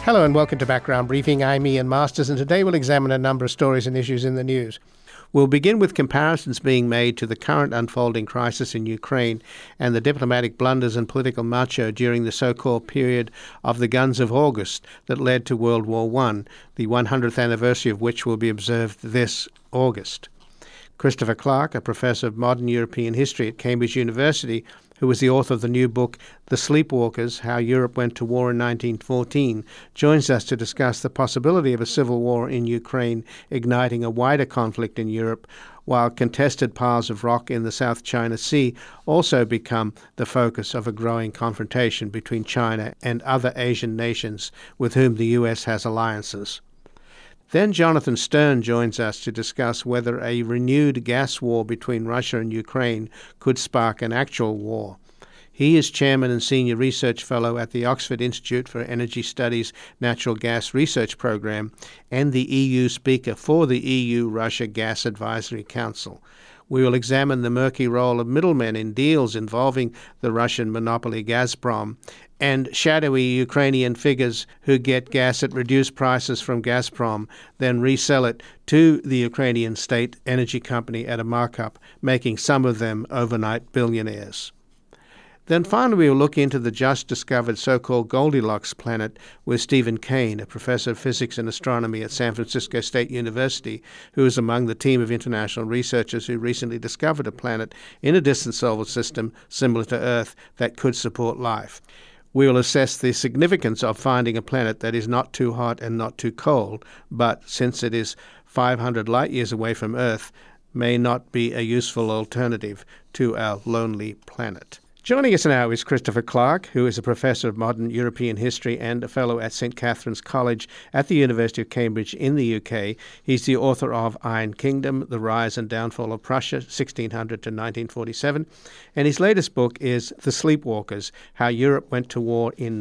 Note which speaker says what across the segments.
Speaker 1: Hello and welcome to Background Briefing. I'm Ian Masters, and today we'll examine a number of stories and issues in the news. We'll begin with comparisons being made to the current unfolding crisis in Ukraine and the diplomatic blunders and political macho during the so-called period of the Guns of August that led to World War I, the 100th anniversary of which will be observed this August. Christopher Clark, a professor of modern European history at Cambridge University, who was the author of the new book, The Sleepwalkers, How Europe Went to War in 1914, joins us to discuss the possibility of a civil war in Ukraine igniting a wider conflict in Europe, while contested piles of rock in the South China Sea also become the focus of a growing confrontation between China and other Asian nations with whom the US has alliances. Then Jonathan Stern joins us to discuss whether a renewed gas war between Russia and Ukraine could spark an actual war. He is chairman and senior research fellow at the Oxford Institute for Energy Studies Natural Gas Research Programme and the EU speaker for the EU-Russia Gas Advisory Council. We will examine the murky role of middlemen in deals involving the Russian monopoly Gazprom and shadowy Ukrainian figures who get gas at reduced prices from Gazprom, then resell it to the Ukrainian state energy company at a markup, making some of them overnight billionaires. Then finally, we will look into the just-discovered so-called Goldilocks planet with Stephen Kane, a professor of physics and astronomy at San Francisco State University, who is among the team of international researchers who recently discovered a planet in a distant solar system similar to Earth that could support life. We will assess the significance of finding a planet that is not too hot and not too cold, but since it is 500 light-years away from Earth, may not be a useful alternative to our lonely planet. Joining us now is Christopher Clark, who is a professor of modern European history and a fellow at St. Catherine's College at the University of Cambridge in the UK. He's the author of Iron Kingdom, The Rise and Downfall of Prussia, 1600 to 1947. And his latest book is The Sleepwalkers, How Europe Went to War in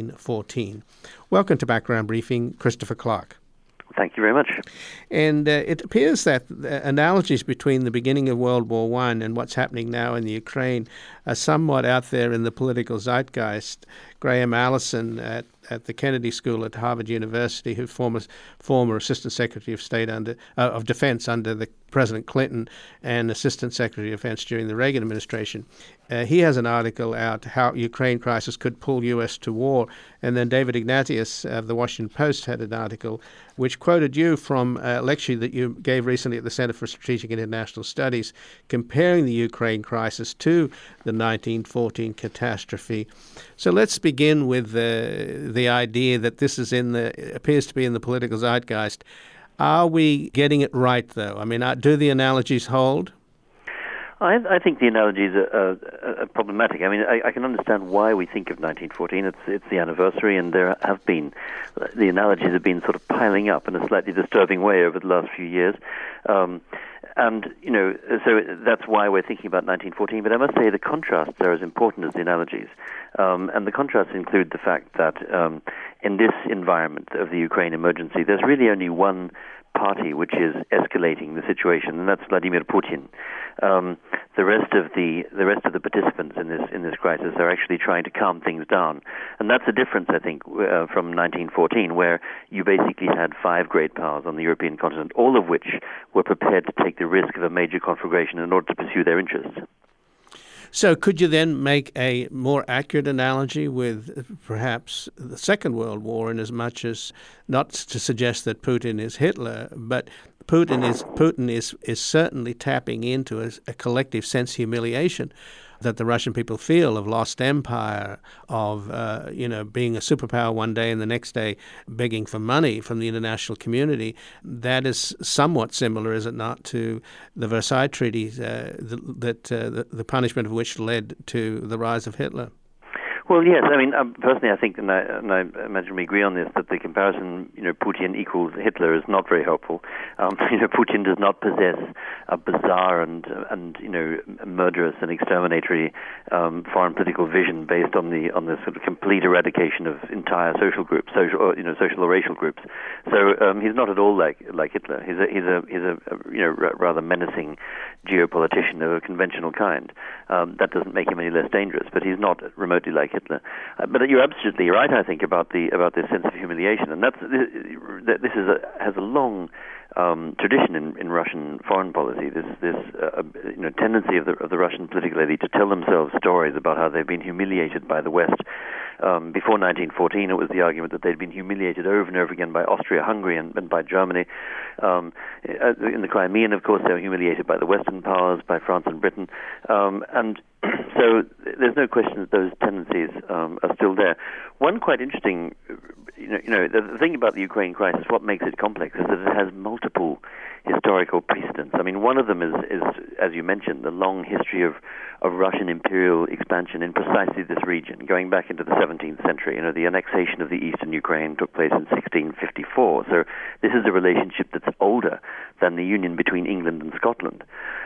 Speaker 1: 1914. Welcome to Background Briefing, Christopher Clark.
Speaker 2: Thank you very much.
Speaker 1: And it appears that analogies between the beginning of World War I and what's happening now in the Ukraine are somewhat out there in the political zeitgeist. Graham Allison at the Kennedy School at Harvard University, who former Assistant Secretary of State of Defense under the President Clinton and Assistant Secretary of Defense during the Reagan administration. He has an article out, How Ukraine Crisis Could Pull U.S. to War. And then David Ignatius of the Washington Post had an article which quoted you from a lecture that you gave recently at the Center for Strategic International Studies, comparing the Ukraine crisis to the 1914 catastrophe. So let's begin with the idea that this is appears to be in the political zeitgeist. Are we getting it right, though? I mean, do the analogies hold?
Speaker 2: I think the analogies are problematic. I mean, I can understand why we think of 1914. It's the anniversary, and the analogies have been sort of piling up in a slightly disturbing way over the last few years. And, so that's why we're thinking about 1914. But I must say the contrasts are as important as the analogies. And the contrasts include the fact that in this environment of the Ukraine emergency, there's really only one party which is escalating the situation, and that's Vladimir Putin. The rest of the participants in this crisis are actually trying to calm things down, and that's a difference, I think, from 1914, where you basically had 5 great powers on the European continent, all of which were prepared to take the risk of a major conflagration in order to pursue their interests.
Speaker 1: So could you then make a more accurate analogy with perhaps the Second World War, in as much as, not to suggest that Putin is Hitler, but Putin is certainly tapping into a collective sense of humiliation that the Russian people feel of lost empire, of being a superpower one day and the next day begging for money from the international community. That is somewhat similar, is it not, to the Versailles Treaties, the punishment of which led to the rise of Hitler?
Speaker 2: Well, yes. I mean, personally, I think, and I imagine we agree on this, that the comparison, Putin equals Hitler is not very helpful. Putin does not possess a bizarre and murderous and exterminatory foreign political vision based on the sort of complete eradication of entire social groups, social or racial groups. So he's not at all like Hitler. He's a rather menacing geopolitician of a conventional kind. That doesn't make him any less dangerous, but he's not remotely like Hitler. Hitler. But you're absolutely right, I think, about this sense of humiliation, and has a long tradition in Russian foreign policy. This tendency of the Russian political elite to tell themselves stories about how they've been humiliated by the West. Before 1914, it was the argument that they'd been humiliated over and over again by Austria-Hungary and by Germany. In the Crimean, of course, they were humiliated by the Western powers, by France and Britain. And so there's no question that those tendencies are still there. One quite interesting, the thing about the Ukraine crisis, what makes it complex, is that it has multiple historical precedents. I mean, one of them is, as you mentioned, the long history of Russian imperial expansion in precisely this region, going back into the 17th century. The annexation of the eastern Ukraine took place in 1654. So this is a relationship that's older than the union between England and Scotland.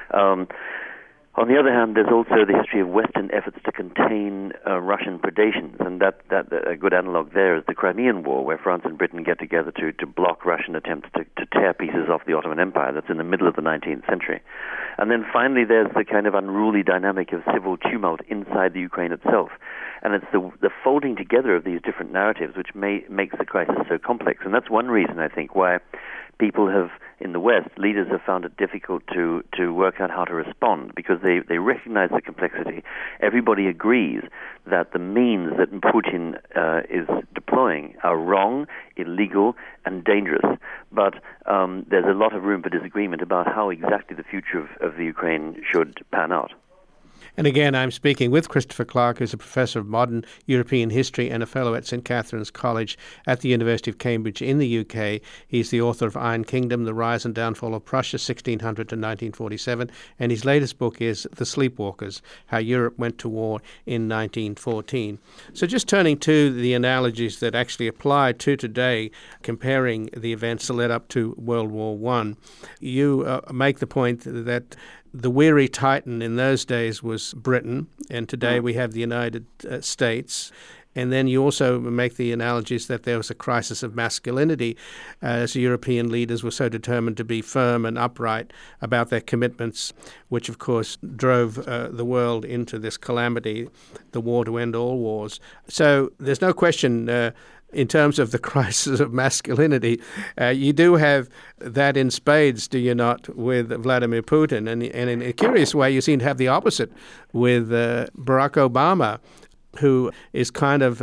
Speaker 2: On the other hand, there's also the history of Western efforts to contain Russian predations, and that a good analog there is the Crimean War, where France and Britain get together to block Russian attempts to tear pieces off the Ottoman Empire. That's in the middle of the 19th century. And then finally, there's the kind of unruly dynamic of civil tumult inside the Ukraine itself. And it's the folding together of these different narratives which makes the crisis so complex. And that's one reason, I think, why people have, in the West, leaders have found it difficult to work out how to respond, because they recognize the complexity. Everybody agrees that the means that Putin is deploying are wrong, illegal, and dangerous. But there's a lot of room for disagreement about how exactly the future of the Ukraine should pan out.
Speaker 1: And again, I'm speaking with Christopher Clark, who's a professor of modern European history and a fellow at St. Catherine's College at the University of Cambridge in the UK. He's the author of Iron Kingdom, The Rise and Downfall of Prussia, 1600 to 1947. And his latest book is The Sleepwalkers, How Europe Went to War in 1914. So just turning to the analogies that actually apply to today, comparing the events that led up to World War I, you make the point that the weary Titan in those days was Britain, and today we have the United States. And then you also make the analogies that there was a crisis of masculinity as European leaders were so determined to be firm and upright about their commitments, which, of course, drove the world into this calamity, the war to end all wars. So there's no question in terms of the crisis of masculinity, you do have that in spades, do you not, with Vladimir Putin? And in a curious way, you seem to have the opposite with Barack Obama, who is kind of,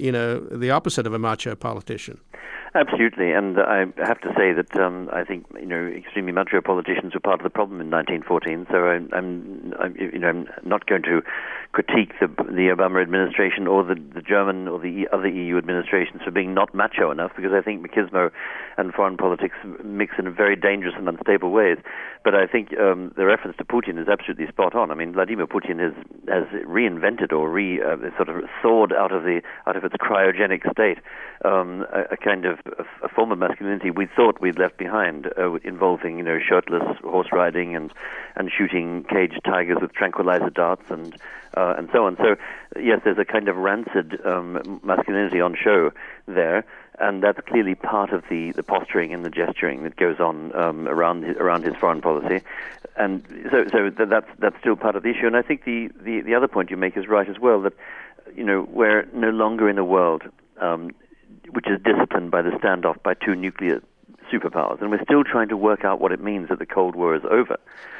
Speaker 1: the opposite of a macho politician.
Speaker 2: Absolutely, and I have to say that I think extremely macho politicians were part of the problem in 1914. So I'm not going to critique the Obama administration or the German or the other EU administrations for being not macho enough, because I think machismo and foreign politics mix in very dangerous and unstable ways. But I think the reference to Putin is absolutely spot on. I mean, Vladimir Putin has reinvented or sort of thawed out of its cryogenic state a kind of a form of masculinity we thought we'd left behind, involving shirtless horse riding and shooting caged tigers with tranquilizer darts and so on. So yes, there's a kind of rancid masculinity on show there, and that's clearly part of the posturing and the gesturing that goes on around his foreign policy, and so that's still part of the issue. And I think the other point you make is right as well, that we're no longer in a world which is disciplined by the standoff by two nuclear superpowers, and we're still trying to work out what it means that the Cold War is over.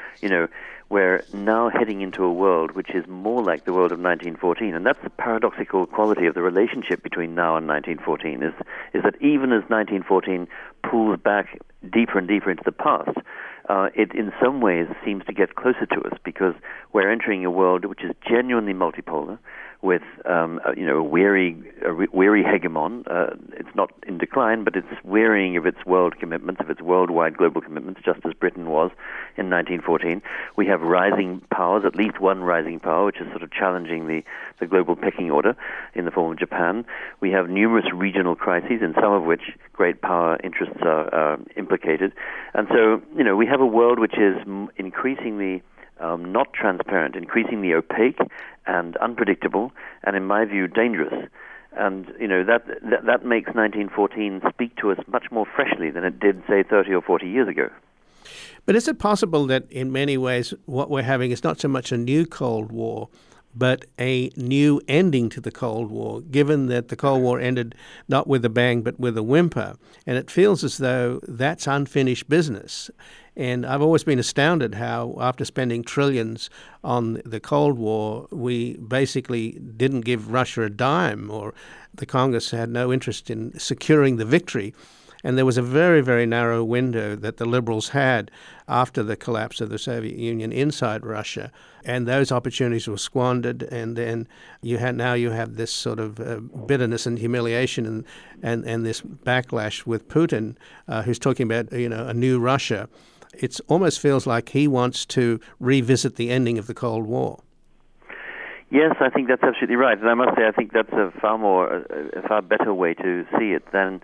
Speaker 2: We're now heading into a world which is more like the world of 1914, and that's the paradoxical quality of the relationship between now and 1914, is that even as 1914 pulls back deeper and deeper into the past, it in some ways seems to get closer to us, because we're entering a world which is genuinely multipolar, with a weary hegemon. It's not in decline, but it's wearying of its world commitments, of its worldwide global commitments, just as Britain was in 1914. We have rising powers, at least one rising power, which is sort of challenging the global pecking order in the form of Japan. We have numerous regional crises, in some of which great power interests are implicated. And so, we have a world which is increasingly not transparent, increasingly opaque and unpredictable, and in my view, dangerous. And that makes 1914 speak to us much more freshly than it did, say, 30 or 40 years ago.
Speaker 1: But is it possible that in many ways what we're having is not so much a new Cold War, but a new ending to the Cold War, given that the Cold War ended not with a bang but with a whimper. And it feels as though that's unfinished business. And I've always been astounded how, after spending trillions on the Cold War, we basically didn't give Russia a dime, or the Congress had no interest in securing the victory. And there was a very, very narrow window that the liberals had after the collapse of the Soviet Union inside Russia. And those opportunities were squandered. And then you have this sort of bitterness and humiliation and this backlash with Putin, who's talking about, a new Russia. It almost feels like he wants to revisit the ending of the Cold War.
Speaker 2: Yes, I think that's absolutely right. And I must say, I think that's a far better way to see it than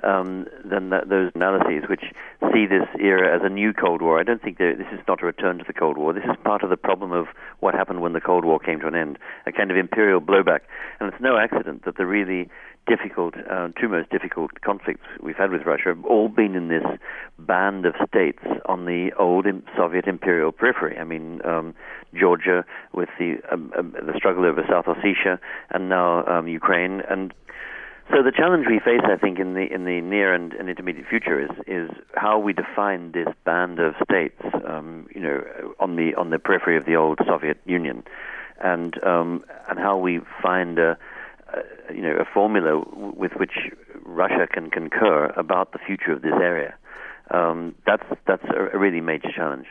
Speaker 2: those analyses which see this era as a new Cold War. I don't think this is not a return to the Cold War. This is part of the problem of what happened when the Cold War came to an end, a kind of imperial blowback. And it's no accident that the really two most difficult conflicts we've had with Russia have all been in this band of states on the old Soviet imperial periphery. I mean, Georgia with the struggle over South Ossetia, and now Ukraine. And so the challenge we face, I think, in the near and intermediate future is how we define this band of states, on the periphery of the old Soviet Union, and how we find a formula with which Russia can concur about the future of this area. That's a really major challenge.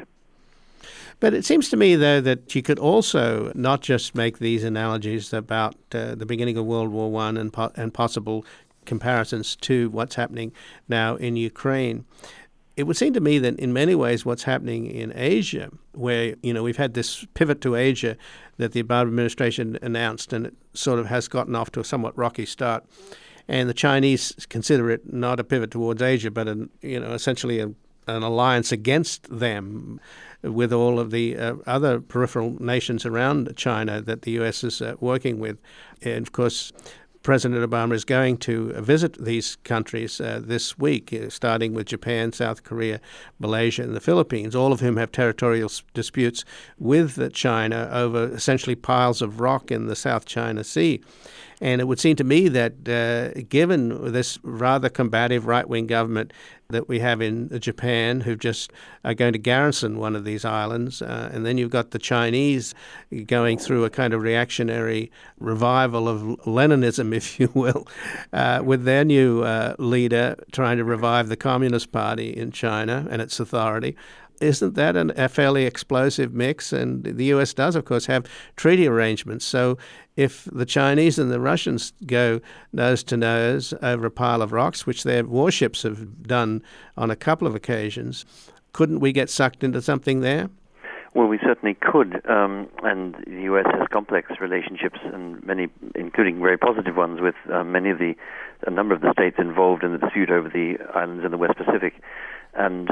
Speaker 1: But it seems to me, though, that you could also not just make these analogies about the beginning of World War I and possible comparisons to what's happening now in Ukraine. It would seem to me that in many ways what's happening in Asia, where, we've had this pivot to Asia that the Obama administration announced, and it sort of has gotten off to a somewhat rocky start. And the Chinese consider it not a pivot towards Asia, but essentially an alliance against them, with all of the other peripheral nations around China that the U.S. is working with. And, of course, President Obama is going to visit these countries this week, starting with Japan, South Korea, Malaysia, and the Philippines, all of whom have territorial disputes with China over essentially piles of rock in the South China Sea. And it would seem to me that given this rather combative right-wing government that we have in Japan, who just are going to garrison one of these islands, and then you've got the Chinese going through a kind of reactionary revival of Leninism, if you will, with their new leader trying to revive the Communist Party in China and its authority. Isn't that a fairly explosive mix? And the U.S. does, of course, have treaty arrangements. So if the Chinese and the Russians go nose to nose over a pile of rocks, which their warships have done on a couple of occasions, couldn't we get sucked into something there?
Speaker 2: Well, we certainly could, and the U.S. has complex relationships, and many, including very positive ones, with a number of the states involved in the dispute over the islands in the West Pacific, and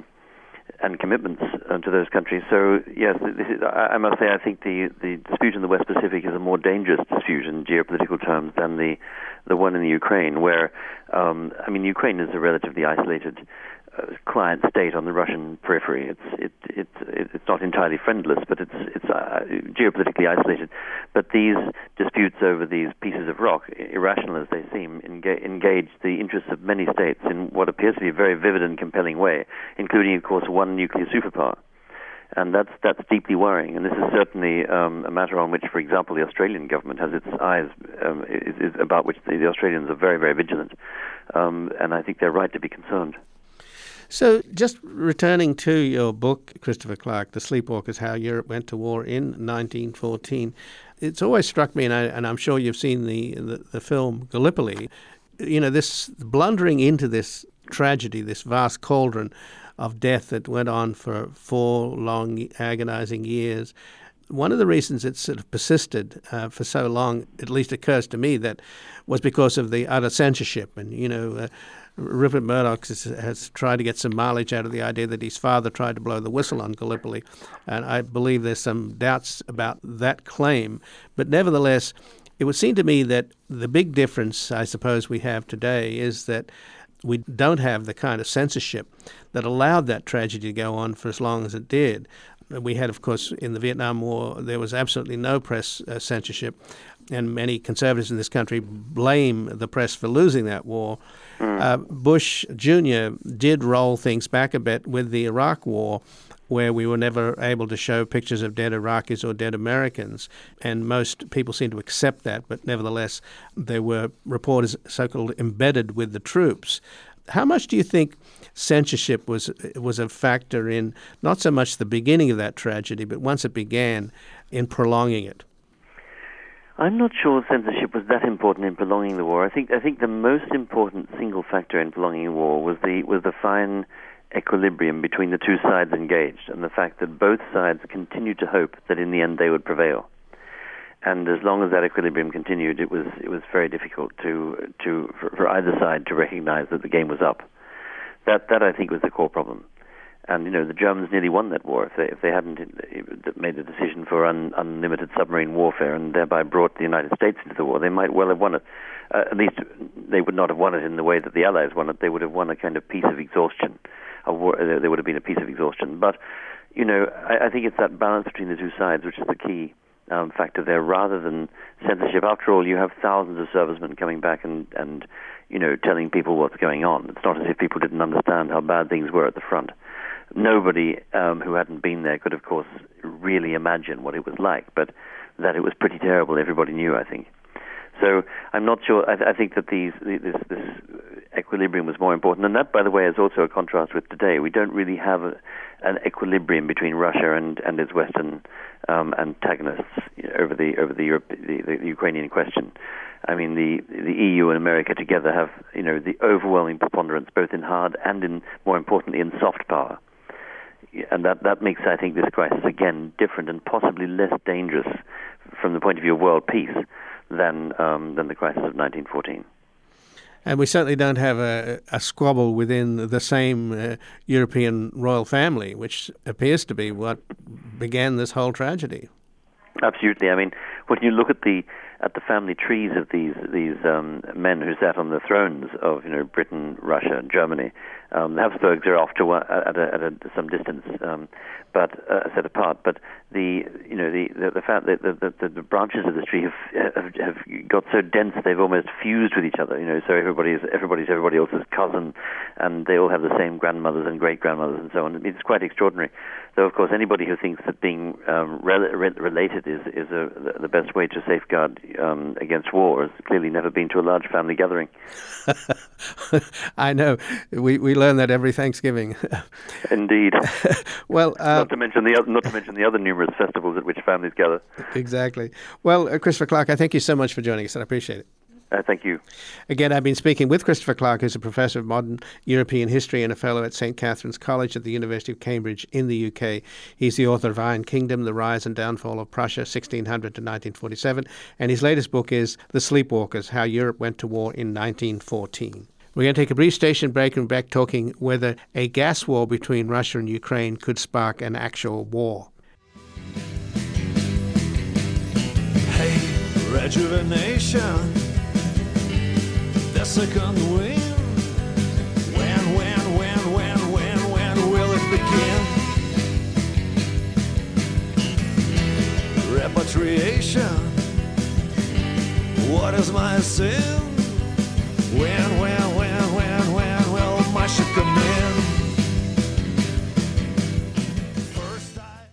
Speaker 2: commitments to those countries. So yes, I must say, I think the dispute in the West Pacific is a more dangerous dispute in geopolitical terms than the one in the Ukraine, where Ukraine is a relatively isolated client state on the Russian periphery. It's not entirely friendless, but it's geopolitically isolated. But these disputes over these pieces of rock, irrational as they seem, engage the interests of many states in what appears to be a very vivid and compelling way, including, of course, one nuclear superpower. And that's deeply worrying. And this is certainly a matter on which, for example, the Australian government has its eyes, about which the Australians are very, very vigilant. And I think they're right to be concerned.
Speaker 1: So just returning to your book, Christopher Clark, The Sleepwalkers, How Europe Went to War in 1914, it's always struck me, and I'm sure you've seen the film Gallipoli, this blundering into this tragedy, this vast cauldron of death that went on for 4 long, agonizing years. One of the reasons it sort of persisted for so long, at least occurs to me, that was because of the utter censorship. And, Rupert Murdoch has tried to get some mileage out of the idea that his father tried to blow the whistle on Gallipoli. And I believe there's some doubts about that claim. But nevertheless, it would seem to me that the big difference, I suppose, we have today is that we don't have the kind of censorship that allowed that tragedy to go on for as long as it did. We had, of course, in the Vietnam War, there was absolutely no press censorship, and many conservatives in this country blame the press for losing that war. Bush Jr. did roll things back a bit with the Iraq War, where we were never able to show pictures of dead Iraqis or dead Americans. And most people seem to accept that, but nevertheless, there were reporters so-called embedded with the troops. How much do you think censorship was a factor in not so much the beginning of that tragedy, but once it began, in prolonging it?
Speaker 2: I'm not sure censorship was that important in prolonging the war. I think the most important single factor in prolonging the war was the fine equilibrium between the two sides engaged, and the fact that both sides continued to hope that in the end they would prevail. And as long as that equilibrium continued, it was very difficult for either side to recognize that the game was up. That I think was the core problem. And the Germans nearly won that war if they hadn't made the decision for unlimited submarine warfare and thereby brought the United States into the war. They might well have won it. At least they would not have won it in the way that the Allies won it. They would have won a kind of peace of exhaustion. There would have been a peace of exhaustion. But I think it's that balance between the two sides which is the key factor there, rather than censorship. After all, you have thousands of servicemen coming back and telling people what's going on. It's not as if people didn't understand how bad things were at the front. Nobody who hadn't been there could, of course, really imagine what it was like, but that it was pretty terrible, everybody knew, I think. So I'm not sure. I think that this equilibrium was more important, and that, by the way, is also a contrast with today. We don't really have an equilibrium between Russia and its Western antagonists over the Ukrainian question. I mean, the EU and America together have the overwhelming preponderance, both in hard and in, more importantly, in soft power. And that makes, I think, this crisis, again, different and possibly less dangerous from the point of view of world peace than the crisis of 1914.
Speaker 1: And we certainly don't have a squabble within the same European royal family, which appears to be what began this whole tragedy. Absolutely.
Speaker 2: I mean, when you look at the family trees of these men who sat on the thrones of Britain, Russia, and Germany, the Habsburgs are off to at some distance, but set apart. But the fact that the branches of the tree have got so dense they've almost fused with each other. So everybody's everybody else's cousin, and they all have the same grandmothers and great grandmothers and so on. It's quite extraordinary. Though of course anybody who thinks that being related is the best way to safeguard against war has clearly never been to a large family gathering.
Speaker 1: I know. We learn that every Thanksgiving.
Speaker 2: Indeed.
Speaker 1: Well,
Speaker 2: not to mention the other numerous festivals at which families gather.
Speaker 1: Exactly. Well, Christopher Clark, I thank you so much for joining us, and I appreciate it.
Speaker 2: Thank you.
Speaker 1: Again, I've been speaking with Christopher Clark, who's a professor of modern European history and a fellow at St. Catherine's College at the University of Cambridge in the UK. He's the author of Iron Kingdom, The Rise and Downfall of Prussia, 1600 to 1947, and his latest book is The Sleepwalkers, How Europe Went to War in 1914. We're going to take a brief station break and back talking whether a gas war between Russia and Ukraine could spark an actual war.
Speaker 3: Hey, rejuvenation. The second wind. When will it begin? Repatriation. What is my sin? When will my ship come in? First I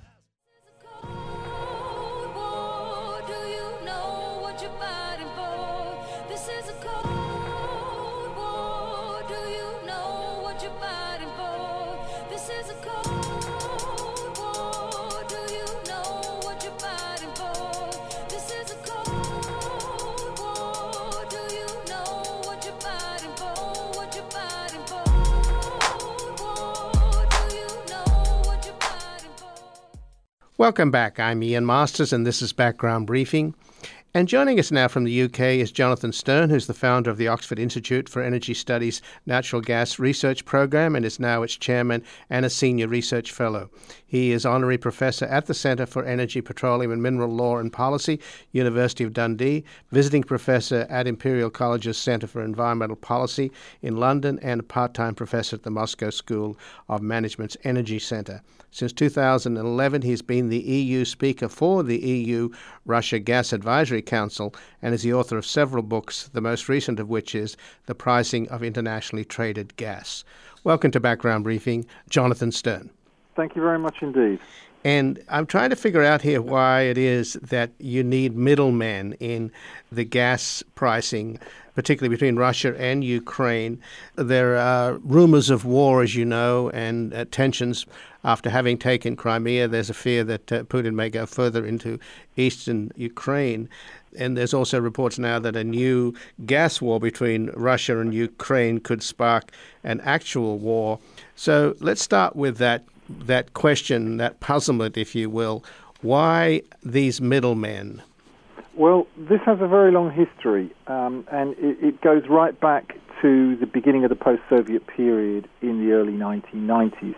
Speaker 4: Cold War, do you know what you're fighting for? This is a cold war, do you know what you're fighting for? This is a cold war, do you know what you're fighting for? This is a cold war, do you know what you're fighting for? What you're fighting for? Cold war, do you know what you're fighting for?
Speaker 1: Welcome back. I'm Ian Masters, and this is Background Briefing. And joining us now from the UK is Jonathan Stern, who's the founder of the Oxford Institute for Energy Studies Natural Gas Research Program and is now its chairman and a senior research fellow. He is honorary professor at the Centre for Energy, Petroleum and Mineral Law and Policy, University of Dundee, visiting professor at Imperial College's Centre for Environmental Policy in London, and a part-time professor at the Moscow School of Management's Energy Centre. Since 2011, he's been the EU speaker for the EU Russia Gas Advisory Council and is the author of several books, the most recent of which is The Pricing of Internationally Traded Gas. Welcome to Background Briefing, Jonathan Stern.
Speaker 5: Thank you very much indeed.
Speaker 1: And I'm trying to figure out here why it is that you need middlemen in the gas pricing, particularly between Russia and Ukraine. There are rumors of war, as you know, and tensions after having taken Crimea. There's a fear that Putin may go further into eastern Ukraine. And there's also reports now that a new gas war between Russia and Ukraine could spark an actual war. So let's start with that question, that puzzlement, if you will. Why these middlemen?
Speaker 5: Well, this has a very long history, and it goes right back to the beginning of the post-Soviet period in the early 1990s.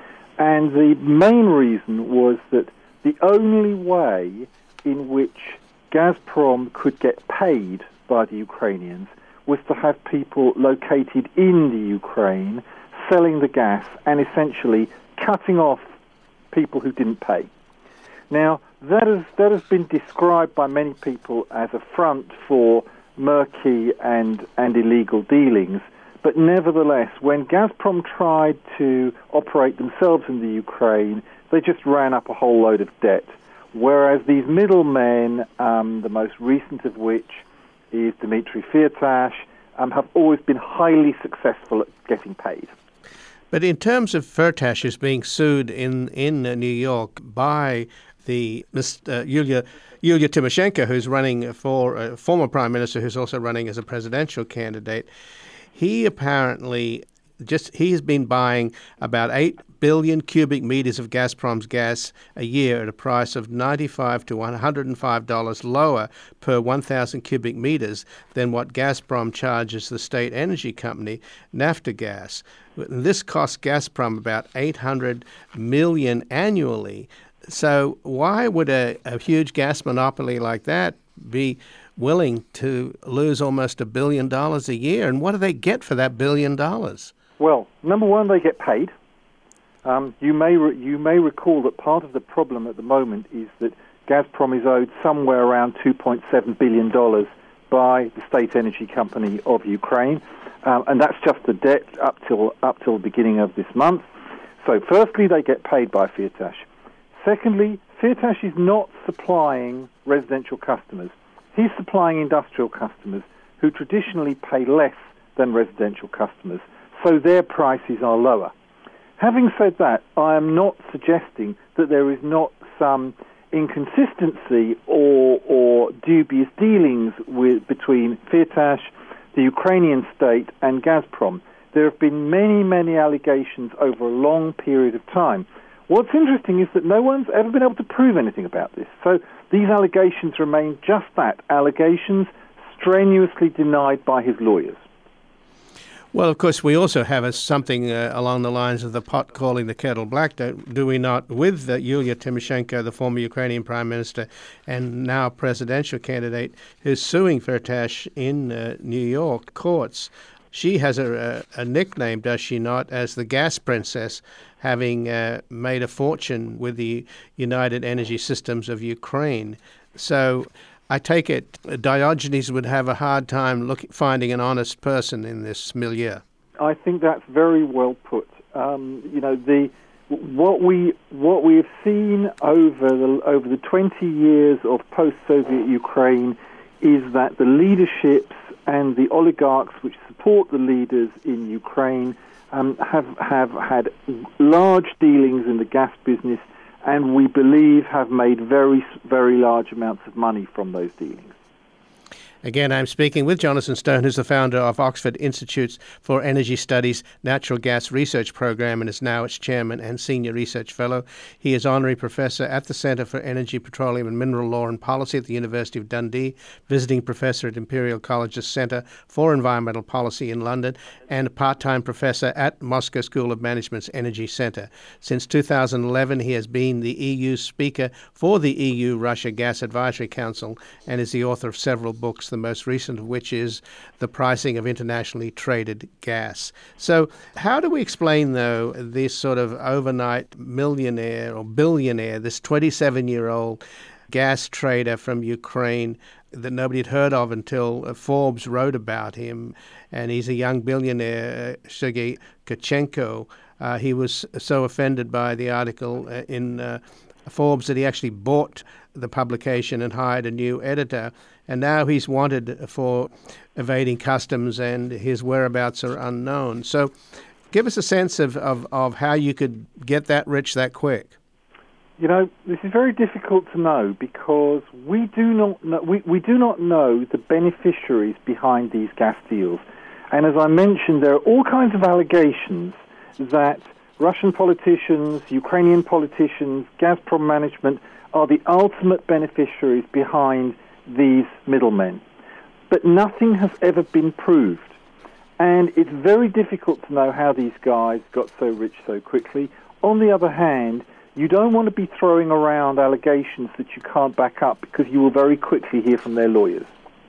Speaker 5: And the main reason was that the only way in which Gazprom could get paid by the Ukrainians was to have people located in the Ukraine selling the gas and essentially cutting off people who didn't pay. Now, that has been described by many people as a front for murky and illegal dealings. But nevertheless, when Gazprom tried to operate themselves in the Ukraine, they just ran up a whole load of debt. Whereas these middlemen, the most recent of which is Dmitry Firtash, have always been highly successful at getting paid.
Speaker 1: But in terms of Firtash, who's being sued in New York by the Yulia Tymoshenko, who's running for a former prime minister who's also running as a presidential candidate, he apparently he's been buying about 8 billion cubic meters of Gazprom's gas a year at a price of $95 to $105 lower per 1,000 cubic meters than what Gazprom charges the state energy company, Naftogaz. This costs Gazprom about $800 million annually. So why would a huge gas monopoly like that be willing to lose almost $1 billion a year? And what do they get for that $1 billion?
Speaker 5: Well, number one, they get paid. You may recall that part of the problem at the moment is that Gazprom is owed somewhere around $2.7 billion by the state energy company of Ukraine, and that's just the debt up till the beginning of this month. So, firstly, they get paid by Firtash. Secondly, Firtash is not supplying residential customers. He's supplying industrial customers who traditionally pay less than residential customers, so their prices are lower. Having said that, I am not suggesting that there is not some inconsistency or dubious dealings between Firtash, the Ukrainian state, and Gazprom. There have been many, many allegations over a long period of time. What's interesting is that no one's ever been able to prove anything about this. So these allegations remain just that, allegations strenuously denied by his lawyers.
Speaker 1: Well, of course, we also have something along the lines of the pot calling the kettle black, do we not, with Yulia Tymoshenko, the former Ukrainian prime minister and now presidential candidate, who's suing Firtash in New York courts. She has a nickname, does she not, as the gas princess, having made a fortune with the United Energy Systems of Ukraine. So I take it Diogenes would have a hard time finding an honest person in this milieu.
Speaker 5: I think that's very well put. What we have seen over the 20 years of post-Soviet Ukraine is that the leaderships and the oligarchs which support the leaders in Ukraine have had large dealings in the gas business, and we believe have made very, very large amounts of money from those dealings.
Speaker 1: Again, I'm speaking with Jonathan Stone, who's the founder of Oxford Institutes for Energy Studies Natural Gas Research Program and is now its chairman and senior research fellow. He is honorary professor at the Centre for Energy, Petroleum and Mineral Law and Policy at the University of Dundee, visiting professor at Imperial College's Centre for Environmental Policy in London, and a part-time professor at Moscow School of Management's Energy Centre. Since 2011, he has been the EU speaker for the EU-Russia Gas Advisory Council and is the author of several books, the most recent of which is The Pricing of Internationally Traded Gas. So how do we explain, though, this sort of overnight millionaire or billionaire, this 27-year-old gas trader from Ukraine that nobody had heard of until Forbes wrote about him, and he's a young billionaire, Sergei Kachenko. He was so offended by the article in Forbes that he actually bought the publication and hired a new editor, and now he's wanted for evading customs and his whereabouts are unknown. So give us a sense of how you could get that rich that quick.
Speaker 5: You know, this is very difficult to know because we do not know the beneficiaries behind these gas deals. And as I mentioned, there are all kinds of allegations that Russian politicians, Ukrainian politicians, Gazprom management are the ultimate beneficiaries behind these middlemen. But nothing has ever been proved. And it's very difficult to know how these guys got so rich so quickly. On the other hand, you don't want to be throwing around allegations that you can't back up because you will very quickly hear from their lawyers.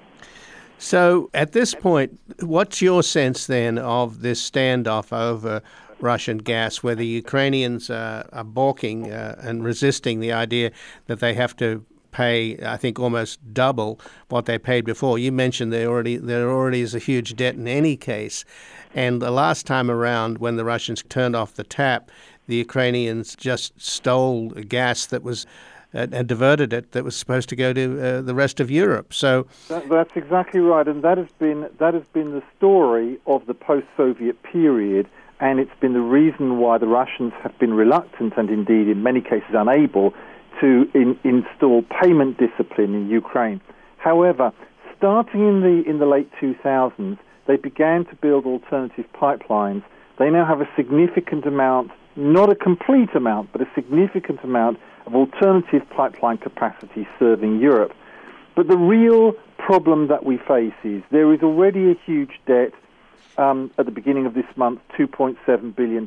Speaker 1: So at this point, what's your sense then of this standoff over Russian gas, where the Ukrainians are balking and resisting the idea that they have to pay, I think, almost double what they paid before? You mentioned there already is a huge debt in any case. And the last time around, when the Russians turned off the tap, the Ukrainians just stole gas that was and diverted it that was supposed to go to the rest of Europe. So
Speaker 5: that's exactly right, and that has been the story of the post-Soviet period, and it's been the reason why the Russians have been reluctant and indeed in many cases unable to install payment discipline in Ukraine. However, starting in the late 2000s, they began to build alternative pipelines. They now have a significant amount, not a complete amount, but a significant amount of alternative pipeline capacity serving Europe. But the real problem that we face is there is already a huge debt at the beginning of this month, $2.7 billion,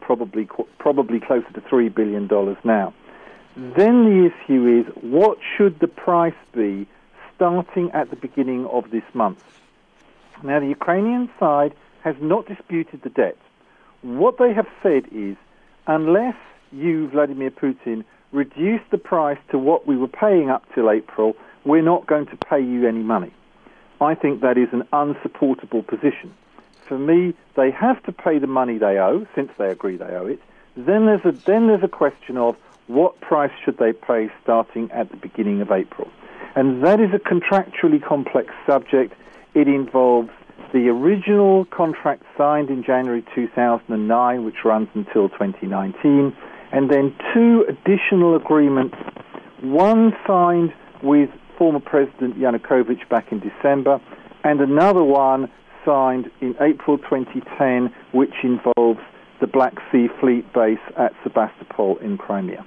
Speaker 5: probably closer to $3 billion now. Then the issue is, what should the price be starting at the beginning of this month? Now, the Ukrainian side has not disputed the debt. What they have said is, unless you, Vladimir Putin, reduce the price to what we were paying up till April, we're not going to pay you any money. I think that is an unsupportable position. For me, they have to pay the money they owe, since they agree they owe it. Then there's a question of what price should they pay starting at the beginning of April. And that is a contractually complex subject. It involves the original contract signed in January 2009, which runs until 2019, and then two additional agreements, one signed with former President Yanukovych back in December, and another one signed in April 2010, which involves the Black Sea Fleet base at Sebastopol in Crimea.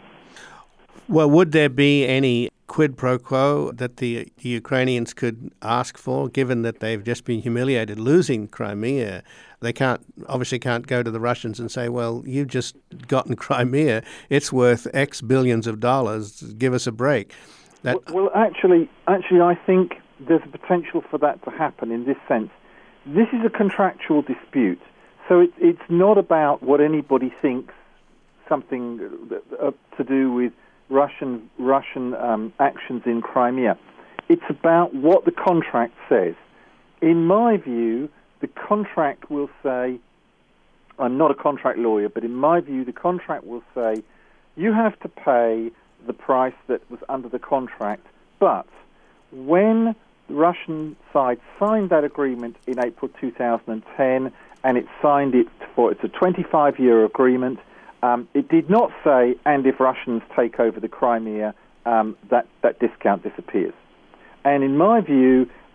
Speaker 1: Well, would there be any quid pro quo that the Ukrainians could ask for, given that they've just been humiliated losing Crimea? They obviously can't go to the Russians and say, well, you've just gotten Crimea, it's worth X billions of dollars, give us a break.
Speaker 5: Well, actually, I think there's a potential for that to happen in this sense. This is a contractual dispute, so it's not about what anybody thinks, something to do with Russian actions in Crimea. It's about what the contract says. In my view, the contract will say, I'm not a contract lawyer, but in my view, the contract will say, you have to pay the price that was under the contract, but when the Russian side signed that agreement in April 2010, and it's a 25-year agreement, it did not say, and if Russians take over the Crimea, that discount disappears. And in my view,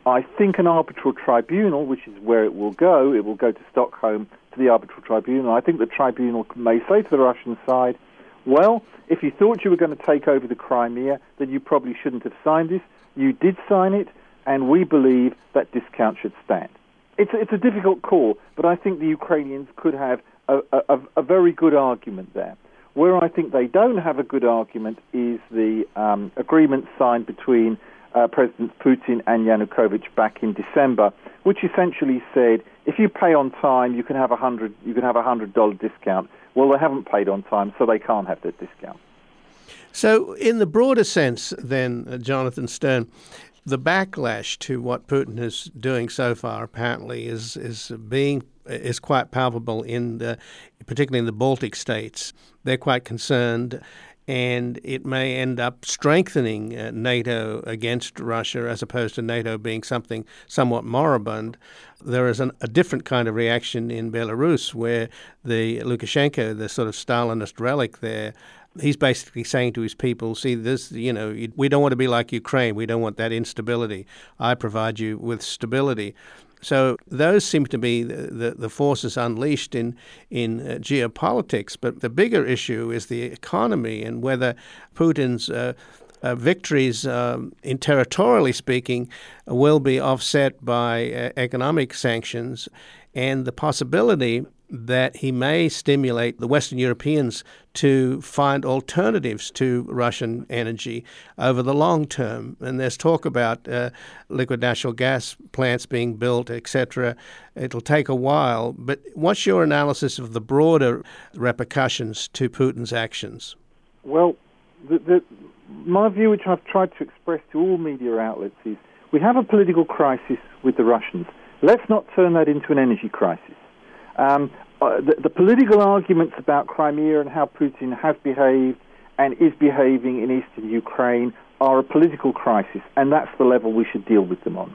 Speaker 5: I think an arbitral tribunal, which is where it will go to Stockholm, to the arbitral tribunal. I think the tribunal may say to the Russian side, well, if you thought you were going to take over the Crimea, then you probably shouldn't have signed this. You did sign it, and we believe that discount should stand. It's a difficult call, but I think the Ukrainians could have a very good argument there. Where I think they don't have a good argument is the agreement signed between President Putin and Yanukovych back in December, which essentially said if you pay on time, you can have $100 discount. Well, they haven't paid on time, so they can't have that discount.
Speaker 1: So, in the broader sense, then, Jonathan Stern, the backlash to what Putin is doing so far apparently is quite palpable particularly in the Baltic states. They're quite concerned, and it may end up strengthening NATO against Russia as opposed to NATO being something somewhat moribund. There is a different kind of reaction in Belarus where the Lukashenko, the sort of Stalinist relic there, he's basically saying to his people, see, this, we don't want to be like Ukraine. We don't want that instability. I provide you with stability. So those seem to be the forces unleashed in geopolitics. But the bigger issue is the economy and whether Putin's victories, in territorially speaking, will be offset by economic sanctions and the possibility that he may stimulate the Western Europeans to find alternatives to Russian energy over the long term. And there's talk about liquid natural gas plants being built, etc. It'll take a while. But what's your analysis of the broader repercussions to Putin's actions?
Speaker 5: Well, my view, which I've tried to express to all media outlets, is we have a political crisis with the Russians. Let's not turn that into an energy crisis. The political arguments about Crimea and how Putin has behaved and is behaving in eastern Ukraine are a political crisis, and that's the level we should deal with them on.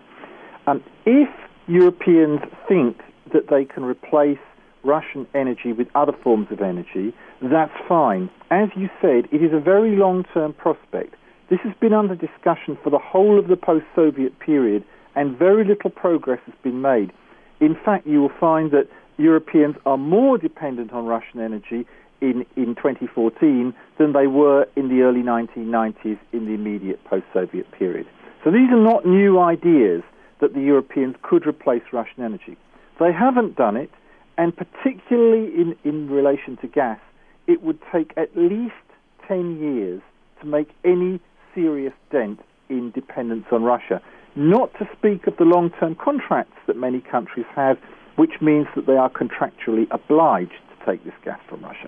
Speaker 5: If Europeans think that they can replace Russian energy with other forms of energy, that's fine. As you said, it is a very long-term prospect. This has been under discussion for the whole of the post-Soviet period, and very little progress has been made. In fact, you will find that Europeans are more dependent on Russian energy in 2014 than they were in the early 1990s in the immediate post-Soviet period. So these are not new ideas that the Europeans could replace Russian energy. They haven't done it, and particularly in relation to gas, it would take at least 10 years to make any serious dent in dependence on Russia, not to speak of the long-term contracts that many countries have, which means that they are contractually obliged to take this gas from Russia.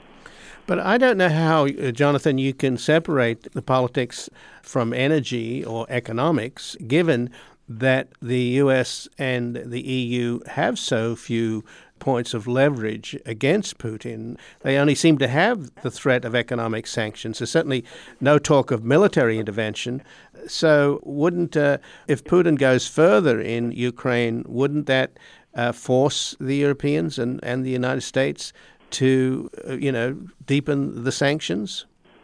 Speaker 1: But I don't know how, Jonathan, you can separate the politics from energy or economics, given that the US and the EU have so few points of leverage against Putin. They only seem to have the threat of economic sanctions. There's certainly no talk of military intervention. So wouldn't, if Putin goes further in Ukraine, wouldn't that force the Europeans and the United States to, deepen the sanctions?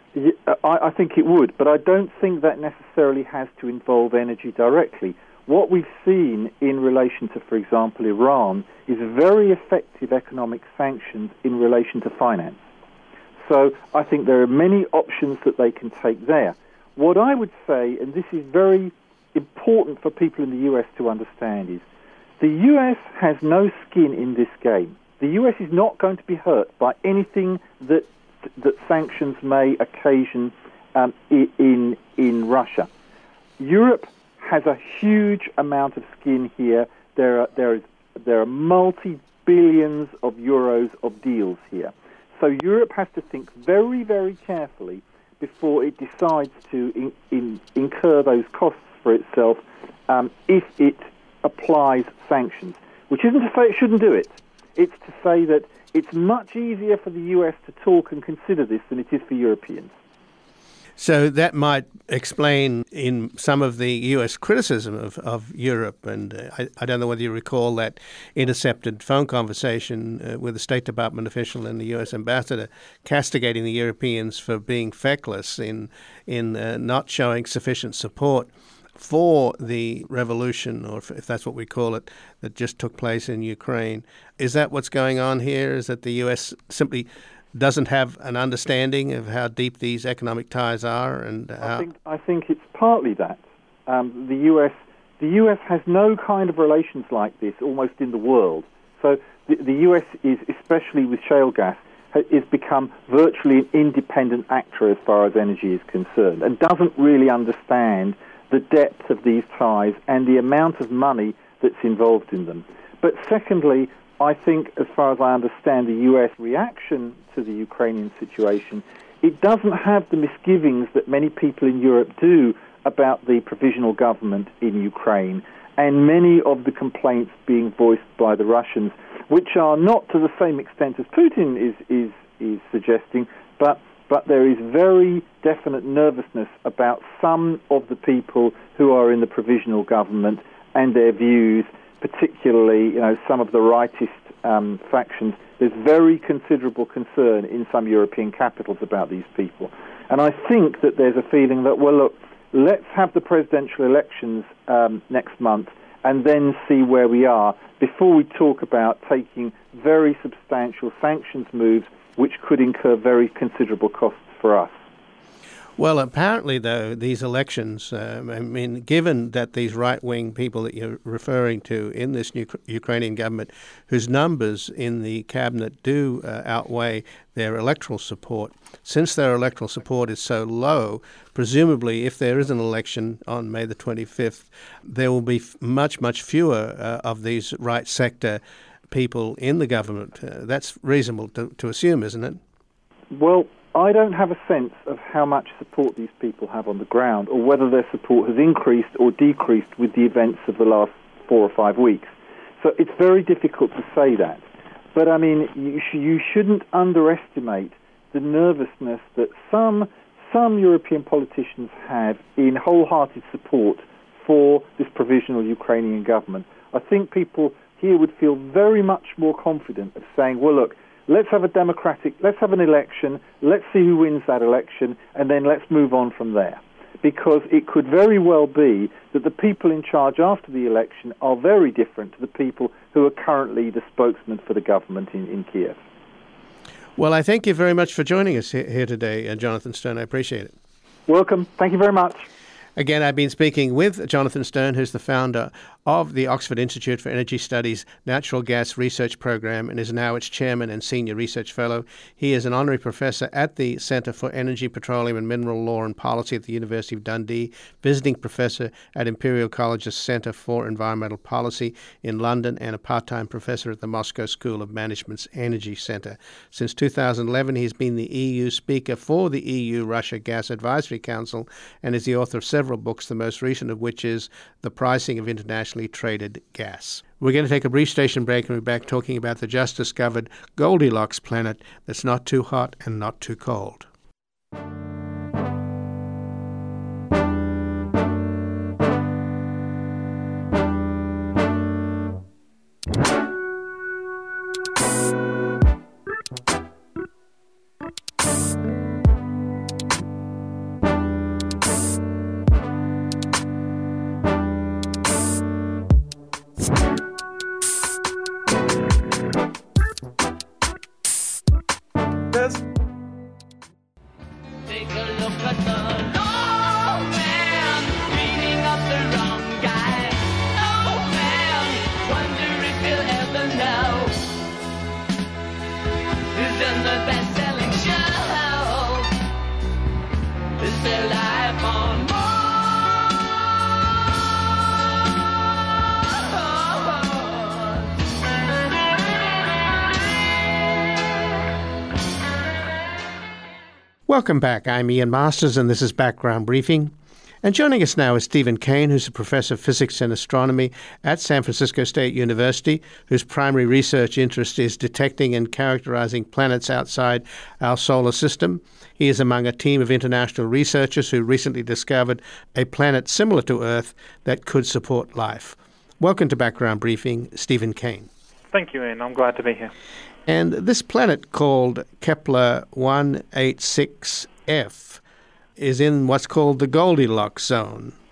Speaker 5: I think it would, but I don't think that necessarily has to involve energy directly. What we've seen in relation to, for example, Iran, is very effective economic sanctions in relation to finance. So I think there are many options that they can take there. What I would say, and this is very important for people in the US to understand, is the US has no skin in this game. The US is not going to be hurt by anything that sanctions may occasion in Russia. Europe has a huge amount of skin here. There are multi-billions of euros of deals here. So Europe has to think very, very carefully before it decides to incur those costs for itself if it applies sanctions, which isn't to say it shouldn't do it. It's to say that it's much easier for the US to talk and consider this than it is for Europeans.
Speaker 1: So that might explain in some of the U.S. criticism of Europe. And I don't know whether you recall that intercepted phone conversation with a State Department official and the U.S. ambassador castigating the Europeans for being feckless in not showing sufficient support for the revolution, or if that's what we call it, that just took place in Ukraine. Is that what's going on here? Is that the U.S. simply doesn't have an understanding of how deep these economic ties are? And
Speaker 5: I think it's partly that. The U.S. has no kind of relations like this almost in the world. So the U.S. is, especially with shale gas, has become virtually an independent actor as far as energy is concerned, and doesn't really understand the depth of these ties and the amount of money that's involved in them. But secondly, I think, as far as I understand the U.S. reaction to the Ukrainian situation, it doesn't have the misgivings that many people in Europe do about the provisional government in Ukraine, and many of the complaints being voiced by the Russians, which are not to the same extent as Putin is suggesting, but there is very definite nervousness about some of the people who are in the provisional government and their views, particularly some of the rightist factions. There's very considerable concern in some European capitals about these people. And I think that there's a feeling that, well, look, let's have the presidential elections next month and then see where we are before we talk about taking very substantial sanctions moves which could incur very considerable costs for us.
Speaker 1: Well, apparently, though, these elections, given that these right-wing people that you're referring to in this Ukrainian government, whose numbers in the cabinet do outweigh their electoral support, since their electoral support is so low, presumably if there is an election on May the 25th, there will be much, much fewer of these right sector people in the government. That's reasonable to assume, isn't it?
Speaker 5: Well, I don't have a sense of how much support these people have on the ground, or whether their support has increased or decreased with the events of the last 4 or 5 weeks. So it's very difficult to say that. But I mean, you shouldn't underestimate the nervousness that some European politicians have in wholehearted support for this provisional Ukrainian government. I think people here would feel very much more confident of saying, well, look, let's have an election, let's see who wins that election, and then let's move on from there. Because it could very well be that the people in charge after the election are very different to the people who are currently the spokesmen for the government in Kiev.
Speaker 1: Well, I thank you very much for joining us here today, Jonathan Stone. I appreciate it.
Speaker 5: Welcome. Thank you very much.
Speaker 1: Again, I've been speaking with Jonathan Stone, who's the founder of the Oxford Institute for Energy Studies Natural Gas Research Program and is now its chairman and senior research fellow. He is an honorary professor at the Centre for Energy, Petroleum and Mineral Law and Policy at the University of Dundee, visiting professor at Imperial College's Centre for Environmental Policy in London, and a part-time professor at the Moscow School of Management's Energy Centre. Since 2011, he's been the EU speaker for the EU-Russia Gas Advisory Council and is the author of several books, the most recent of which is The Pricing of Internationally Traded Gas. We're going to take a brief station break and we're back talking about the just-discovered Goldilocks planet that's not too hot and not too cold.
Speaker 3: Take a look at the old man beating up the wrong guy. Old man, wonder if he'll ever know. Who's in the best-selling show? Is their life on Mars?
Speaker 1: Welcome back. I'm Ian Masters, and this is Background Briefing. And joining us now is Stephen Kane, who's a professor of physics and astronomy at San Francisco State University, whose primary research interest is detecting and characterizing planets outside our solar system. He is among a team of international researchers who recently discovered a planet similar to Earth that could support life. Welcome to Background Briefing, Stephen Kane.
Speaker 6: Thank you, Ian. I'm glad to be here.
Speaker 1: And this planet called Kepler 186f is in what's called the Goldilocks zone.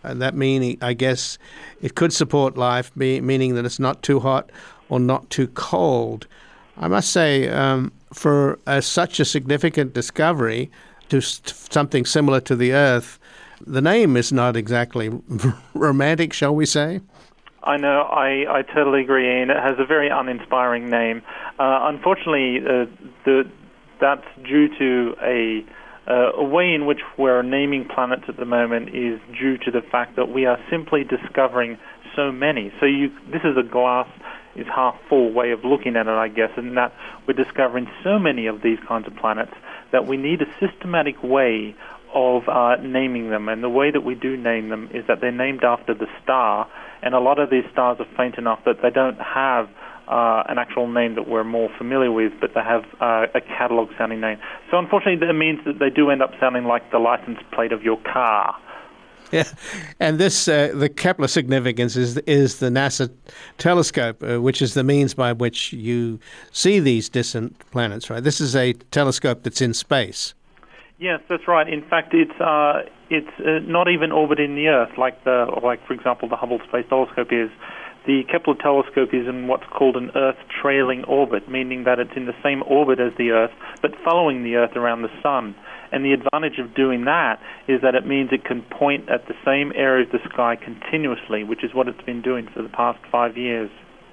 Speaker 1: And that meaning, I guess, it could support life, meaning that it's not too hot or not too cold. I must say, for such a significant discovery to something similar to the Earth, the name is not exactly romantic, shall we say?
Speaker 6: I know, I totally agree, Ian. It has a very uninspiring name. Unfortunately, that's due to a way in which we're naming planets at the moment is due to the fact that we are simply discovering so many. So this is a glass is half full way of looking at it, I guess, and that we're discovering so many of these kinds of planets that we need a systematic way of naming them. And the way that we do name them is that they're named after the star, and a lot of these stars are faint enough that they don't have an actual name that we're more familiar with, but they have a catalog-sounding name. So unfortunately, that means that they do end up sounding like the license plate of your car.
Speaker 1: Yeah, and this the Kepler significance is the NASA telescope, which is the means by which you see these distant planets, right? This is a telescope that's in space.
Speaker 6: Yes, that's right. In fact, it's not even orbiting the Earth like for example the Hubble Space Telescope is. The Kepler telescope is in what's called an Earth-trailing orbit, meaning that it's in the same orbit as the Earth, but following the Earth around the Sun. And the advantage of doing that is that it means it can point at the same area of the sky continuously, which is what it's been doing for the past 5 years.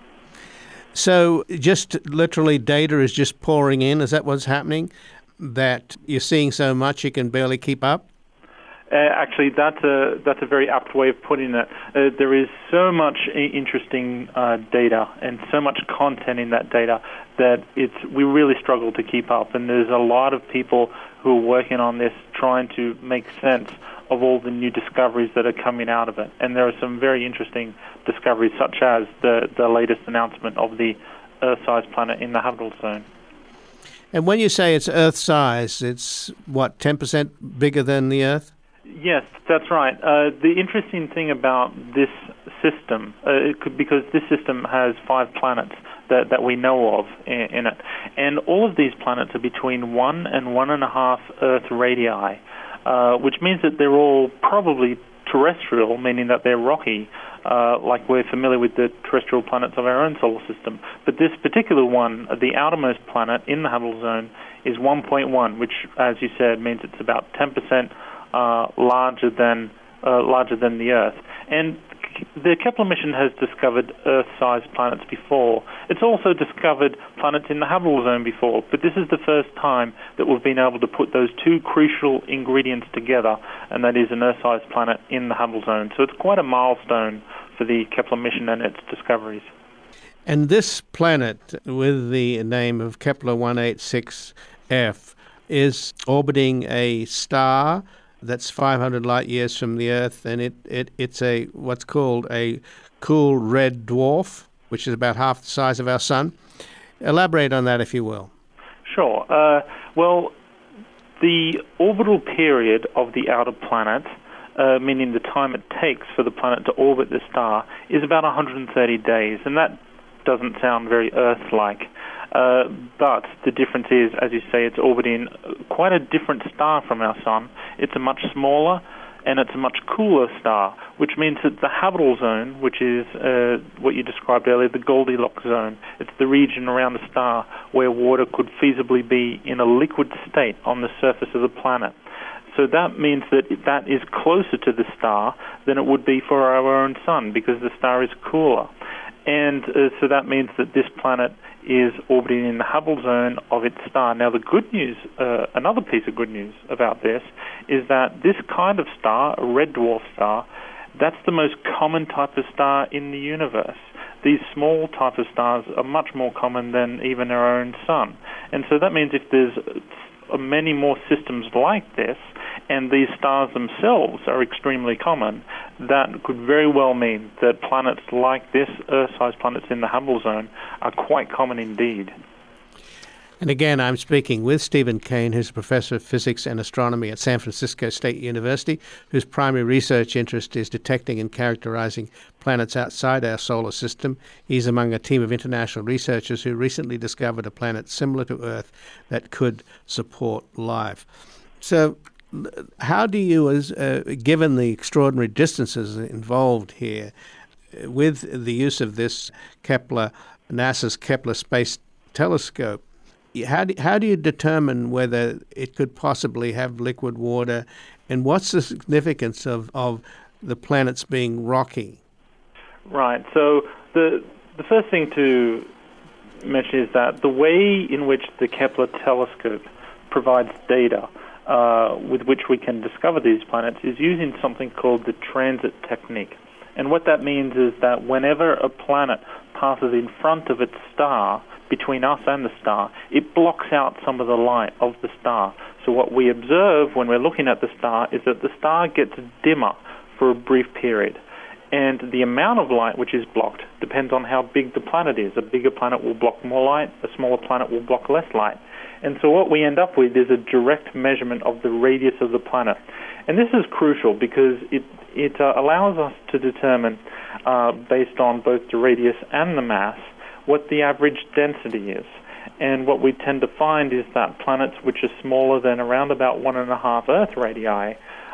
Speaker 1: So just literally data is just pouring in? Is that what's happening? That you're seeing so much you can barely keep up?
Speaker 6: Actually, that's a very apt way of putting it. There is so much interesting data and so much content in that data that we really struggle to keep up. And there's a lot of people who are working on this, trying to make sense of all the new discoveries that are coming out of it. And there are some very interesting discoveries, such as the latest announcement of the Earth-sized planet in the habitable zone.
Speaker 1: And when you say it's Earth-size, it's, what, 10% bigger than the Earth?
Speaker 6: Yes, that's right. The interesting thing about this system, because this system has 5 planets that we know of in it, and all of these planets are between 1 and 1.5 Earth radii, which means that they're all probably terrestrial, meaning that they're rocky, like we're familiar with the terrestrial planets of our own solar system. But this particular one, the outermost planet in the habitable zone, is 1.1, which, as you said, means it's about 10% larger than the Earth. And the Kepler mission has discovered Earth-sized planets before. It's also discovered planets in the habitable zone before, but this is the first time that we've been able to put those two crucial ingredients together, and that is an Earth-sized planet in the habitable zone. So it's quite a milestone for the Kepler mission and its discoveries.
Speaker 1: And this planet, with the name of Kepler 186f, is orbiting a star that's 500 light years from the Earth, and it's a what's called a cool red dwarf, which is about half the size of our sun. Elaborate on that, if you will.
Speaker 6: Sure. Well, the orbital period of the outer planet, meaning the time it takes for the planet to orbit the star, is about 130 days, and that doesn't sound very Earth-like. But the difference is, as you say, it's orbiting quite a different star from our sun. It's a much smaller and it's a much cooler star, which means that the habitable zone, which is what you described earlier, the Goldilocks zone, it's the region around the star where water could feasibly be in a liquid state on the surface of the planet. So that means that is closer to the star than it would be for our own sun, because the star is cooler. And so that means that this planet is orbiting in the habitable zone of its star. Now, the good news, another piece of good news about this, is that this kind of star, a red dwarf star, that's the most common type of star in the universe. These small type of stars are much more common than even our own sun. And so that means if there's many more systems like this, and these stars themselves are extremely common, that could very well mean that planets like this, Earth-sized planets in the habitable zone, are quite common indeed.
Speaker 1: And again, I'm speaking with Stephen Kane, who's a professor of physics and astronomy at San Francisco State University, whose primary research interest is detecting and characterizing planets outside our solar system. He's among a team of international researchers who recently discovered a planet similar to Earth that could support life. So how do you, given the extraordinary distances involved here, with the use of this NASA's Kepler Space Telescope, how do you determine whether it could possibly have liquid water, and what's the significance of the planets being rocky?
Speaker 6: Right. So the first thing to mention is that the way in which the Kepler telescope provides data with which we can discover these planets is using something called the transit technique. And what that means is that whenever a planet passes in front of its star, between us and the star, it blocks out some of the light of the star. So what we observe when we're looking at the star is that the star gets dimmer for a brief period. And the amount of light which is blocked depends on how big the planet is. A bigger planet will block more light, a smaller planet will block less light. And so what we end up with is a direct measurement of the radius of the planet. And this is crucial because it allows us to determine, based on both the radius and the mass, what the average density is. And what we tend to find is that planets which are smaller than around about 1.5 Earth radii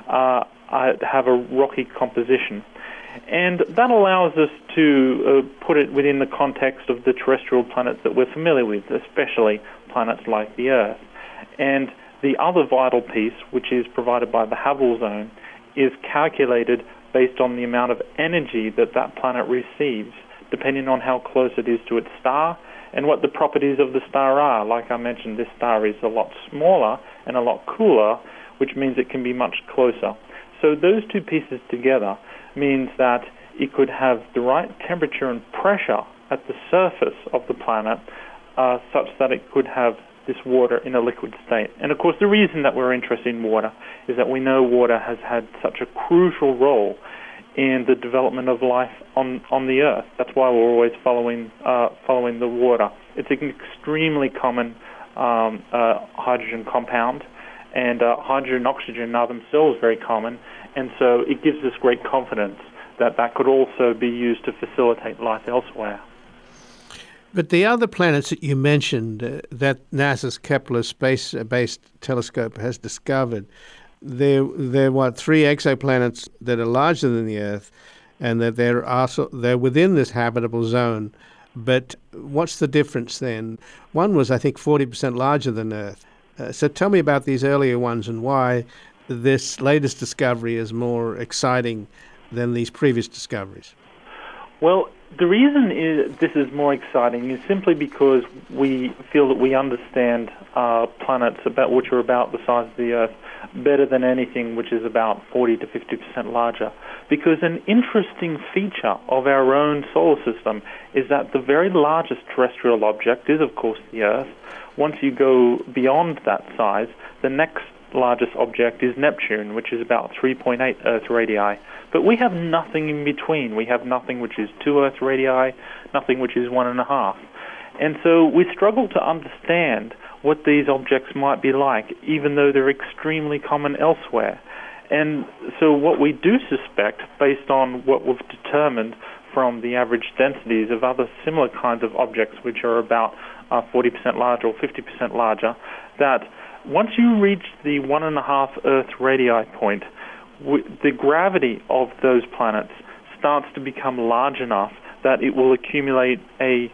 Speaker 6: have a rocky composition. And that allows us to put it within the context of the terrestrial planets that we're familiar with, especially planets like the Earth. And the other vital piece, which is provided by the Hubble zone, is calculated based on the amount of energy that planet receives, depending on how close it is to its star and what the properties of the star are. Like I mentioned, this star is a lot smaller and a lot cooler, which means it can be much closer. So those two pieces together means that it could have the right temperature and pressure at the surface of the planet such that it could have this water in a liquid state. And of course, the reason that we're interested in water is that we know water has had such a crucial role in the development of life on the Earth. That's why we're always following the water. It's an extremely common hydrogen compound, and hydrogen and oxygen are themselves very common, and so it gives us great confidence that could also be used to facilitate life elsewhere.
Speaker 1: But the other planets that you mentioned that NASA's Kepler space-based telescope has discovered, they're 3 exoplanets that are larger than the Earth, and that they're within this habitable zone. But what's the difference then? One was, I think, 40% larger than Earth. So tell me about these earlier ones and why this latest discovery is more exciting than these previous discoveries.
Speaker 6: Well, the reason this is more exciting is simply because we feel that we understand planets which are about the size of the Earth better than anything which is about 40 to 50% larger. Because an interesting feature of our own solar system is that the very largest terrestrial object is, of course, the Earth. Once you go beyond that size, the next largest object is Neptune, which is about 3.8 Earth radii. But we have nothing in between. We have nothing which is 2 Earth radii, nothing which is 1.5. And so we struggle to understand what these objects might be like, even though they're extremely common elsewhere. And so what we do suspect, based on what we've determined from the average densities of other similar kinds of objects, which are about 40% larger or 50% larger, that once you reach the 1.5 Earth radii point, the gravity of those planets starts to become large enough that it will accumulate a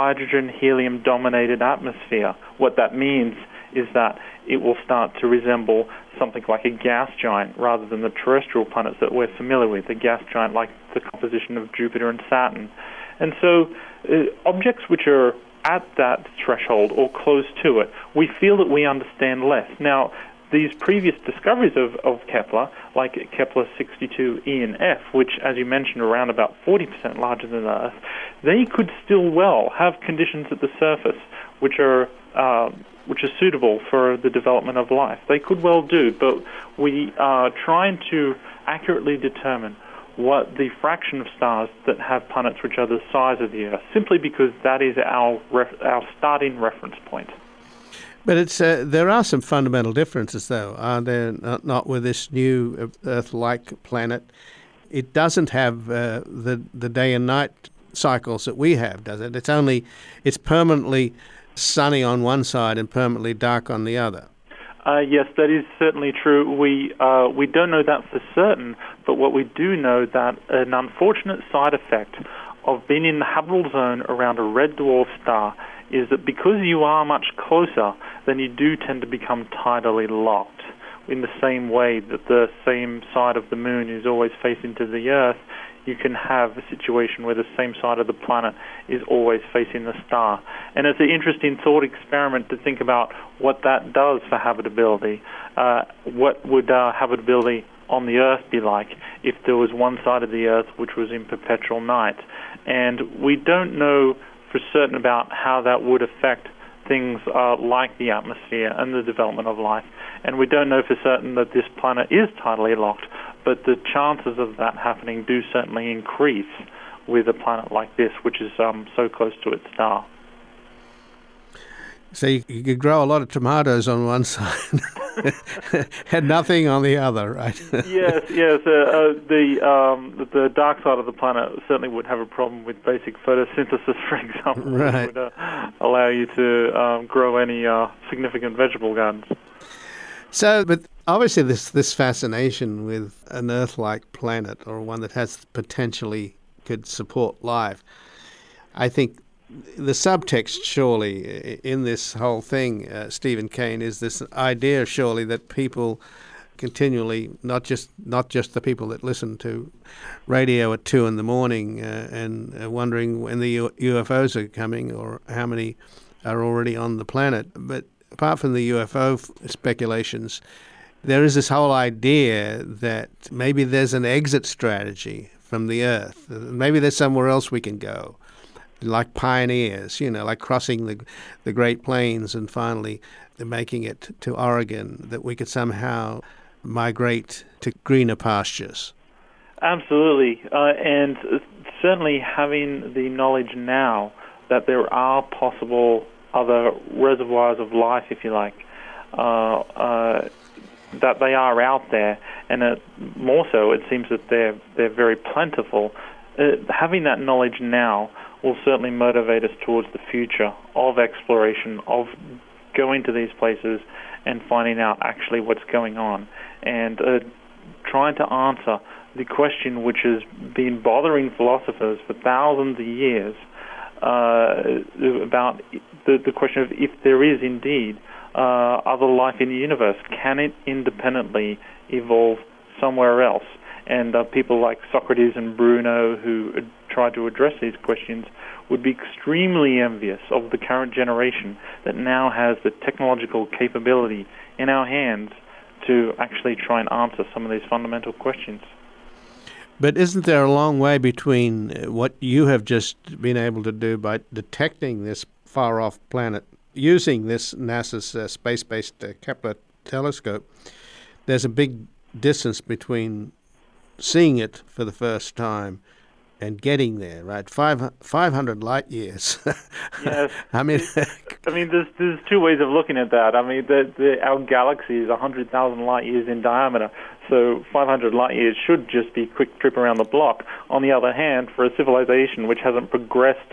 Speaker 6: hydrogen-helium-dominated atmosphere. What that means is that it will start to resemble something like a gas giant rather than the terrestrial planets that we're familiar with, a gas giant like the composition of Jupiter and Saturn. And so objects which are at that threshold or close to it, we feel that we understand less. Now, these previous discoveries of Kepler, like Kepler 62e and F, which, as you mentioned, are around about 40% larger than Earth, they could still well have conditions at the surface which are suitable for the development of life. They could well do, but we are trying to accurately determine what the fraction of stars that have planets which are the size of the Earth, simply because that is our starting reference point.
Speaker 1: But there are some fundamental differences, though, are there not with this new Earth-like planet? It doesn't have the day and night cycles that we have, does it? It's permanently sunny on one side and permanently dark on the other.
Speaker 6: Yes, that is certainly true. We don't know that for certain, but what we do know that an unfortunate side effect of being in the habitable zone around a red dwarf star is that because you are much closer, then you do tend to become tidally locked. In the same way that the same side of the moon is always facing to the Earth, you can have a situation where the same side of the planet is always facing the star. And it's an interesting thought experiment to think about what that does for habitability. What would habitability on the Earth be like if there was one side of the Earth which was in perpetual night? And we don't know for certain about how that would affect things like the atmosphere and the development of life. And we don't know for certain that this planet is tidally locked, but the chances of that happening do certainly increase with a planet like this, which is so close to its star.
Speaker 1: So you could grow a lot of tomatoes on one side and nothing on the other, right?
Speaker 6: Yes. The dark side of the planet certainly would have a problem with basic photosynthesis, for example,
Speaker 1: right.
Speaker 6: which would allow you to grow any significant vegetable gardens.
Speaker 1: So, but obviously this fascination with an Earth-like planet, or one that has potentially could support life, I think the subtext surely in this whole thing, Stephen Kane, is this idea surely that people continually, not just the people that listen to radio at 2 a.m. and wondering when the UFOs are coming or how many are already on the planet, but apart from the UFO speculations, there is this whole idea that maybe there's an exit strategy from the Earth. Maybe there's somewhere else we can go, like pioneers, like crossing the Great Plains and finally making it to Oregon, that we could somehow migrate to greener pastures.
Speaker 6: Absolutely. And certainly having the knowledge now that there are possible other reservoirs of life, if you like, that they are out there, and more so, it seems that they're very plentiful. Having that knowledge now will certainly motivate us towards the future of exploration, of going to these places and finding out actually what's going on, and trying to answer the question which has been bothering philosophers for thousands of years about the question of if there is indeed other life in the universe, can it independently evolve somewhere else? And people like Socrates and Bruno, who tried to address these questions, would be extremely envious of the current generation that now has the technological capability in our hands to actually try and answer some of these fundamental questions.
Speaker 1: But isn't there a long way between what you have just been able to do by detecting this far-off planet using this NASA's space-based Kepler telescope? There's a big distance between seeing it for the first time and getting there, right? 500 light years.
Speaker 6: Yes.
Speaker 1: I mean,
Speaker 6: there's two ways of looking at that. I mean, our galaxy is 100,000 light years in diameter, so 500 light years should just be a quick trip around the block. On the other hand, for a civilization which hasn't progressed,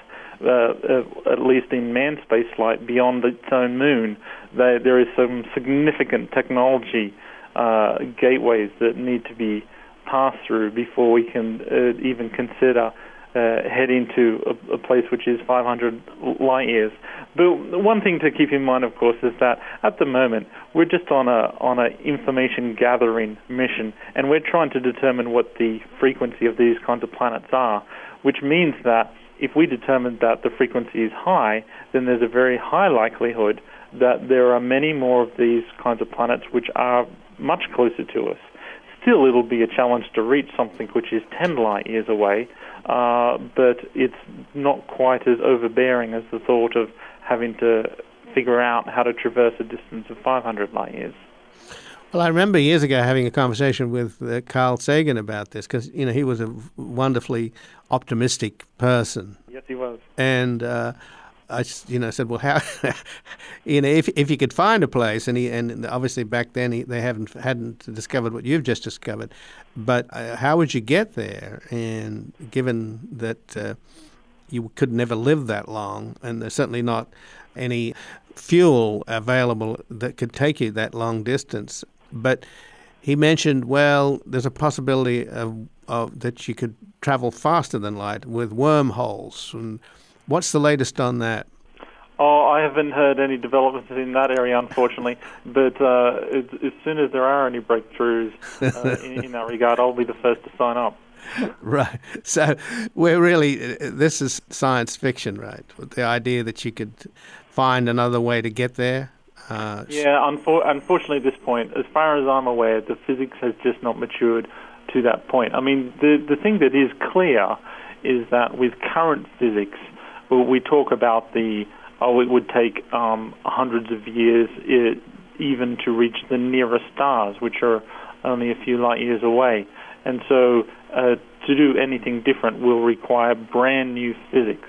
Speaker 6: at least in manned space flight, beyond its own moon, there is some significant technology gateways that need to be passed through before we can even consider heading to a place which is 500 light years. But one thing to keep in mind, of course, is that at the moment we're just on a information gathering mission, and we're trying to determine what the frequency of these kinds of planets are, which means that if we determine that the frequency is high, then there's a very high likelihood that there are many more of these kinds of planets which are much closer to us. Still, it'll be a challenge to reach something which is 10 light years away, but it's not quite as overbearing as the thought of having to figure out how to traverse a distance of 500 light years.
Speaker 1: Well, I remember years ago having a conversation with Carl Sagan about this, because he was a wonderfully optimistic person.
Speaker 6: Yes, he was.
Speaker 1: And I said, well, how, if you could find a place, and obviously back then they hadn't discovered what you've just discovered, but how would you get there? And given that you could never live that long, and there's certainly not any fuel available that could take you that long distance. But he mentioned, well, there's a possibility of that you could travel faster than light with wormholes. And what's the latest on that?
Speaker 6: Oh, I haven't heard any developments in that area, unfortunately. But as soon as there are any breakthroughs in that regard, I'll be the first to sign up.
Speaker 1: Right. So this is science fiction, right? The idea that you could find another way to get there.
Speaker 6: Unfortunately, at this point, as far as I'm aware, the physics has just not matured to that point. I mean, the thing that is clear is that with current physics, we talk about it would take hundreds of years even to reach the nearest stars, which are only a few light years away. And so to do anything different will require brand new physics.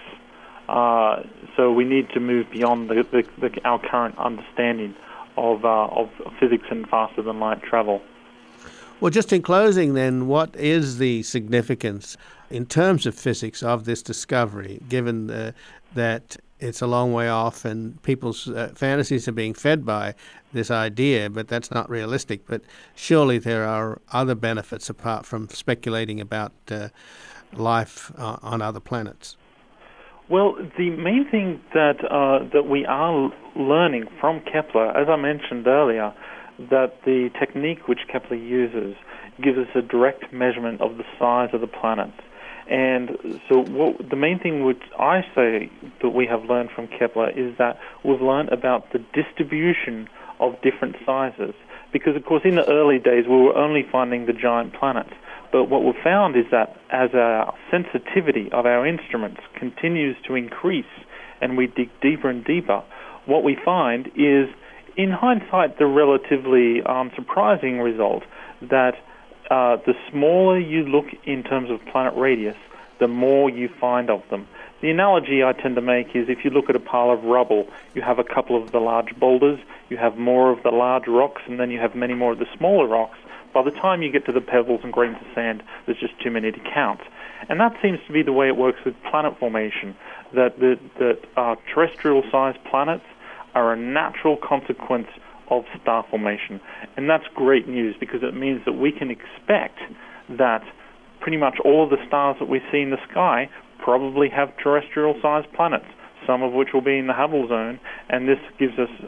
Speaker 6: So we need to move beyond our current understanding of physics and faster than light travel.
Speaker 1: Well, just in closing then, what is the significance in terms of physics of this discovery, given that it's a long way off and people's fantasies are being fed by this idea, but that's not realistic. But surely there are other benefits apart from speculating about life on other planets.
Speaker 6: Well, the main thing that we are learning from Kepler, as I mentioned earlier, that the technique which Kepler uses gives us a direct measurement of the size of the planets. And so the main thing which I say that we have learned from Kepler is that we've learned about the distribution of different sizes. Because, of course, in the early days, we were only finding the giant planets. But what we've found is that as our sensitivity of our instruments continues to increase and we dig deeper and deeper, what we find is, in hindsight, the relatively surprising result that the smaller you look in terms of planet radius, the more you find of them. The analogy I tend to make is if you look at a pile of rubble, you have a couple of the large boulders, you have more of the large rocks, and then you have many more of the smaller rocks. By the time you get to the pebbles and grains of sand, there's just too many to count. And that seems to be the way it works with planet formation, that terrestrial-sized planets are a natural consequence of star formation. And that's great news because it means that we can expect that pretty much all of the stars that we see in the sky probably have terrestrial-sized planets, some of which will be in the Hubble zone, and this gives us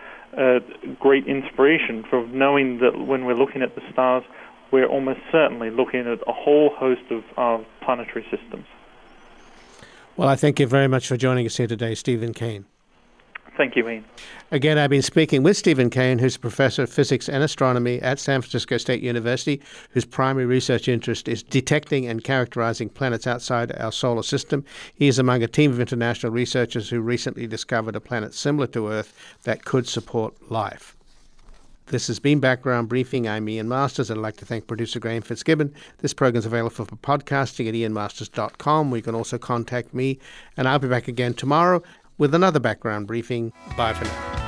Speaker 6: great inspiration for knowing that when we're looking at the stars, we're almost certainly looking at a whole host of planetary systems.
Speaker 1: Well, I thank you very much for joining us here today, Stephen Kane.
Speaker 6: Thank you, Ian.
Speaker 1: Again, I've been speaking with Stephen Kane, who's a professor of physics and astronomy at San Francisco State University, whose primary research interest is detecting and characterizing planets outside our solar system. He is among a team of international researchers who recently discovered a planet similar to Earth that could support life. This has been Background Briefing. I'm Ian Masters. I'd like to thank producer Graham Fitzgibbon. This program is available for podcasting at ianmasters.com, where you can also contact me, and I'll be back again tomorrow with another Background Briefing. Bye for now.